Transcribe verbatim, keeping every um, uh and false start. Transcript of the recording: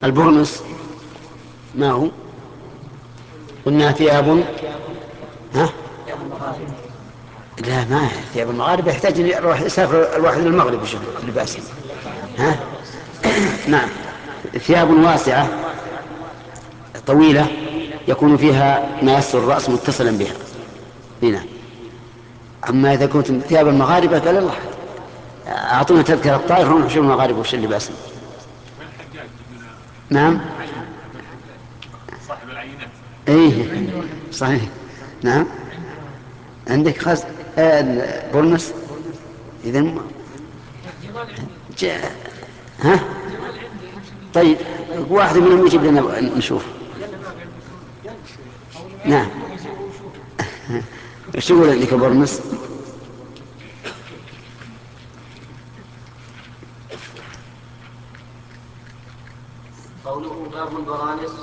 البرنس ما هو؟ قلنا ثياب. ها؟ لا، ما هي ثياب المغاربة، يحتاج أن يروح يسافر الواحد للمغرب ويشوف لباسهم. ها؟ نعم. ثياب واسعة طويلة يكون فيها ما يستر الرأس متصلا بها. هنا. أما إذا كنت ثياب المغاربة قال الله أعطونا تذكرة الطائر هم يحشون المغاربة وش اللباس. نعم. صاحب العينات. ايه صحيح. نعم. عندك خز آه بولمس اذا م... جاء. ها؟ طيب واحد منهم يجيب لنا نشوف. نعم. ايش يقول عندك بولمس؟ قوله باب البرانس